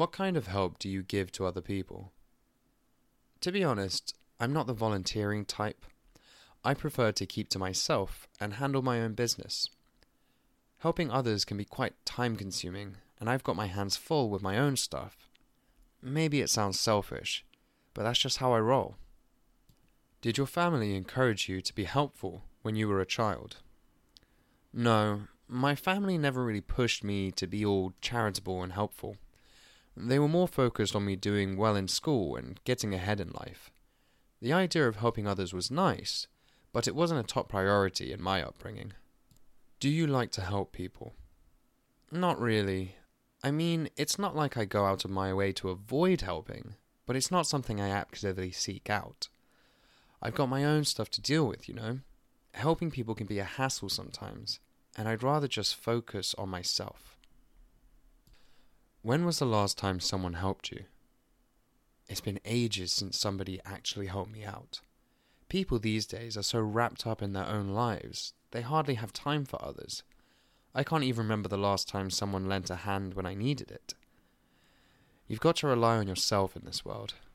What kind of help do you give to other people? To be honest, I'm not the volunteering type. I prefer to keep to myself and handle my own business. Helping others can be quite time-consuming, and I've got my hands full with my own stuff. Maybe it sounds selfish, but that's just how I roll. Did your family encourage you to be helpful when you were a child? No, my family never really pushed me to be all charitable and helpful. They were more focused on me doing well in school and getting ahead in life. The idea of helping others was nice, but it wasn't a top priority in my upbringing. Do you like to help people? Not really. I mean, it's not like I go out of my way to avoid helping, but it's not something I actively seek out. I've got my own stuff to deal with, you know? Helping people can be a hassle sometimes, and I'd rather just focus on myself. When was the last time someone helped you? It's been ages since somebody actually helped me out. People these days are so wrapped up in their own lives, they hardly have time for others. I can't even remember the last time someone lent a hand when I needed it. You've got to rely on yourself in this world.